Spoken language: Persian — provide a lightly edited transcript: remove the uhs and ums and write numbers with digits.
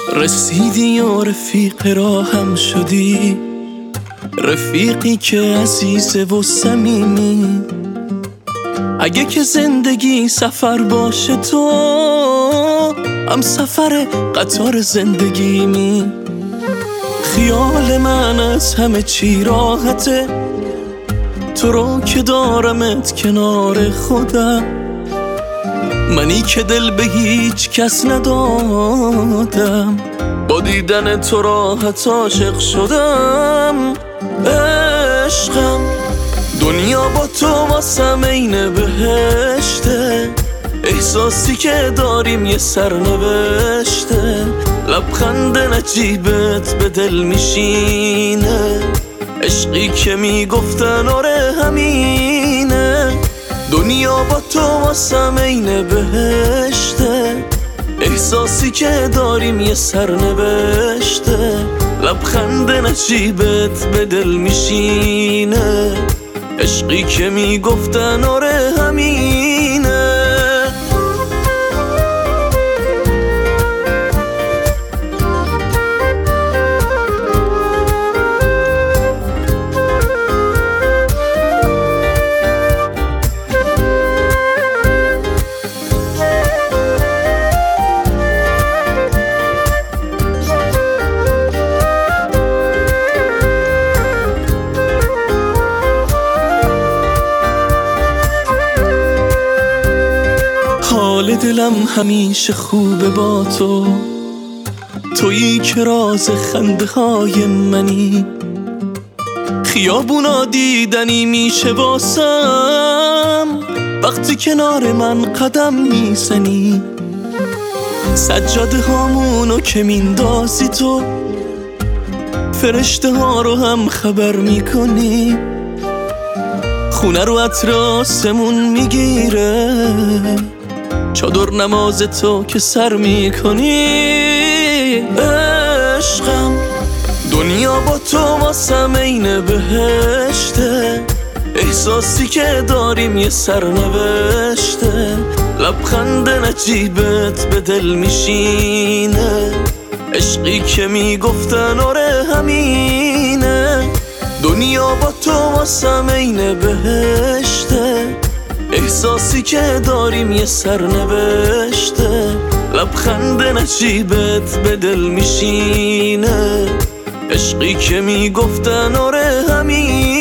رسیدی و رفیق راهم شدی، رفیقی که عزیزه و صمیمی. اگه که زندگی سفر باشه تو هم سفر قطار زندگیمی. خیال من از همه چی راحته، تو رو که دارمت کنار خودم، منی که دل به هیچ کس ندادم، با دیدن تو راحت عاشق شدم. عشقم دنیا با تو واسم عین بهشته، احساسی که داریم یه سرنوشته، لبخند نجیبت به دل میشینه، عشقی که میگفتن آره همینه. دنیا با تو واسم عین بهشته، احساسی که داریم یه سرنوشته، لبخند نجیبت به دل میشینه، عشقی که میگفتن آره همینه. حال دلم همیشه خوبه با تو، تویی که راز خنده های منی. خیابونا دیدنی میشه واسم وقتی کنار من قدم میزنی. سجاده هامونو که میندازی تو، فرشته ها رو هم خبر میکنی. خونه رو عطر آسمون میگیره، چادر نماز تو که سر میکنی. عشقم دنیا با تو واسم عین بهشته، احساسی که داریم یه سرنوشته، لبخند نجیبت به دل میشینه، عشقی که میگفتن آره همینه. دنیا با تو واسم عین بهشته، احساسی که داریم یه سرنوشته، لبخند نجیبت به دل میشینه، عشقی که میگفتن آره همین.